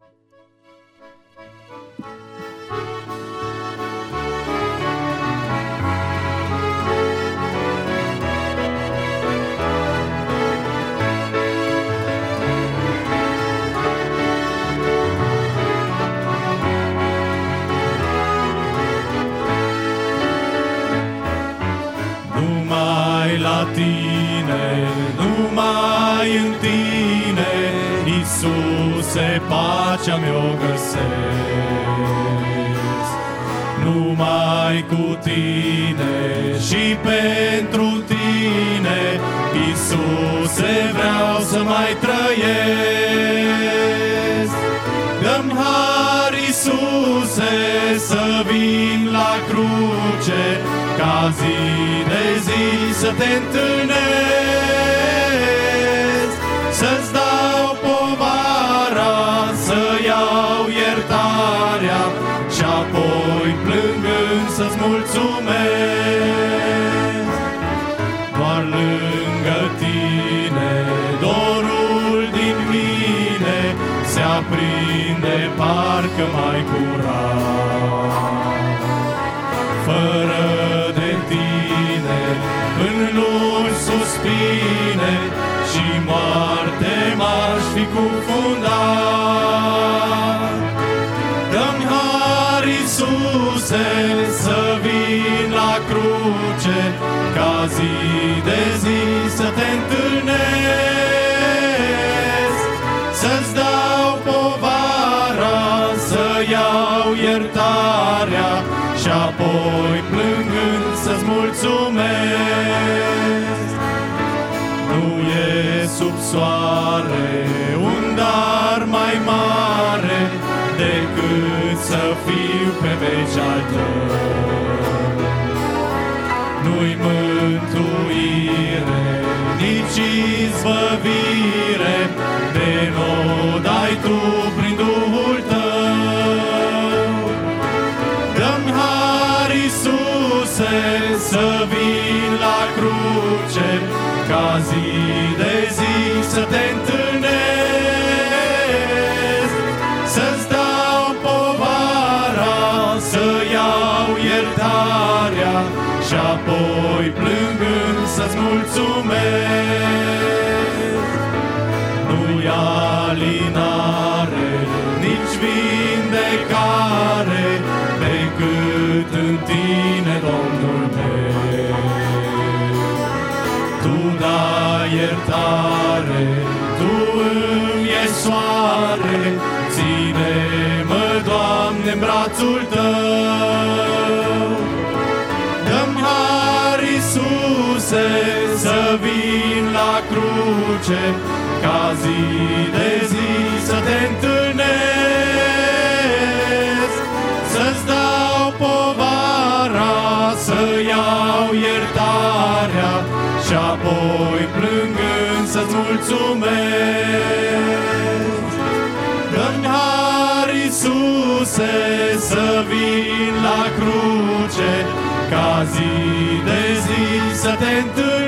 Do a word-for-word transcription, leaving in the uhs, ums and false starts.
Numai la tine, numai în tine, Iisuse, pacea mi-o găsesc. Numai cu tine și pentru tine, Iisuse, vreau să mai trăiesc. Dă-mi har, Iisuse, să vin la cruce, ca zi de zi să te întâlnesc, să-ți dau povara, să iau iertarea și apoi plângând să-ți mulțumesc. Doar lângă tine dorul din mine se aprinde parcă mai curat. Fără în lungi suspine și moarte m-aș fi cufundat. Dă-mi har, Iisuse, să vin la cruce, ca zi de zi să te întâlnesc, să-ți dau povara, să iau iertarea și apoi plângând să-ți mulțumesc. Nu e sub soare un dar mai mare decât să fiu pe veci al tău. Nu-i mântuire, nici izbăvire, de n-o dai tu prin Duhul tău. Dă-mi har, Iisuse, să vin la cruce, ca zi de zi să te întâlnesc, să-ți dau povara, să iau iertarea și apoi plângând să-ți mulțumesc. Nu-i alinare, nici vindecare, decât în tine, Domnul meu. Tu dai iertare, Tu îmi ești soare, ține-mă, Doamne, în brațul Tău. Dă-mi har, Iisuse, să vin la cruce, ca zi de zi să te întâlnesc, să-ți dau povara, să iau iertarea și apoi plângând să-ți mulțumesc. Dă-mi har, Iisuse, să vin la cruce, ca zi de zi să te întâlnesc,